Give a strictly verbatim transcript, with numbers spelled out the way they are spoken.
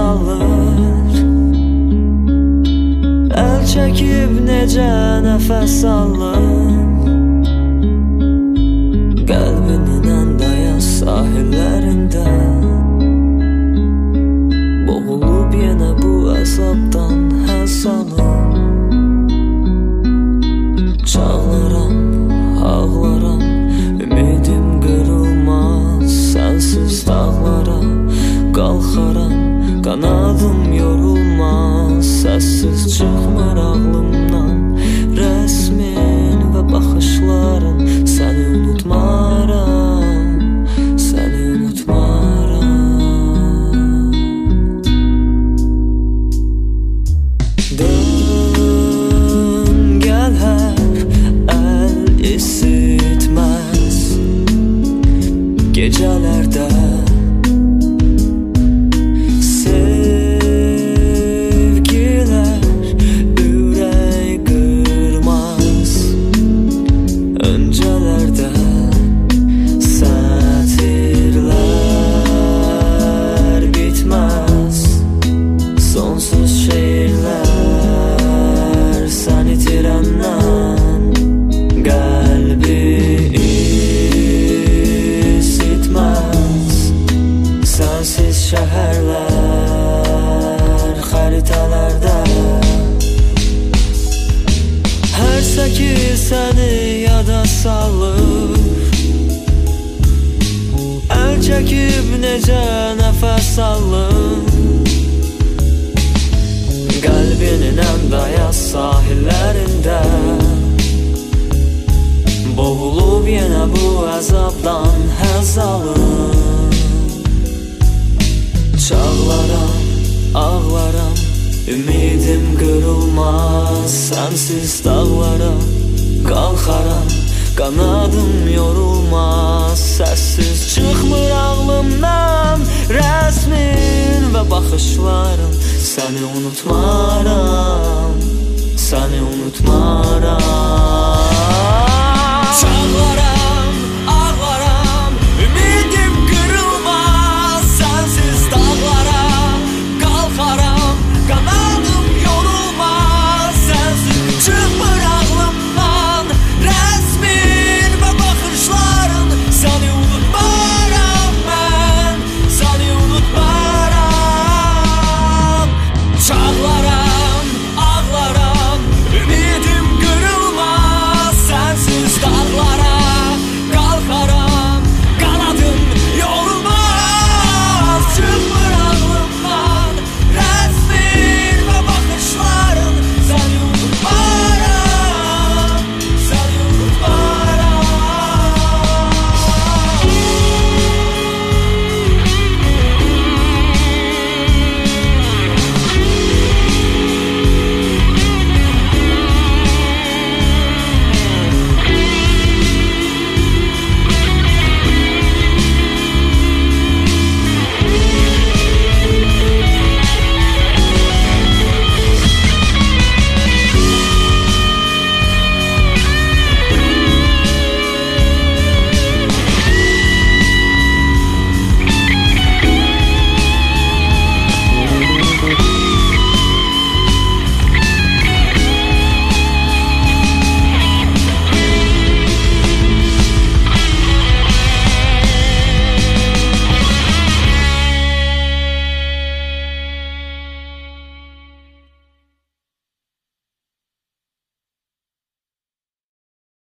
alır. Əl çəkib necə nəfəs alır. Qəlbinin əndayaz sahillərində boğulub yenə bu əzabdan həzz alır. Çağlaram, ağlaram, ümidim qırılmaz. Sənsiz dağlara qalxaram, qanadım yorulmaz. Səssiz çıxmır ağlımdan rəsmin və baxışların. Səni unutmaram, səni unutmaram. Dön gəl hər əl isitməz gecələrdə. Şəhərlər xəritələrdə hər səki səni yada salır. Əl çəkib necə nəfəs alır. Qəlbinin əndayaz sahillərində boğulub yenə bu əzabdan həzz alır. Çağlaram, ağlaram, ümidim qırılmaz. Sənsiz dağlara qalxaram, qanadım yorulmaz. Səssiz çıxmır ağlımdan rəsmin və baxışların. Səni unutmaram,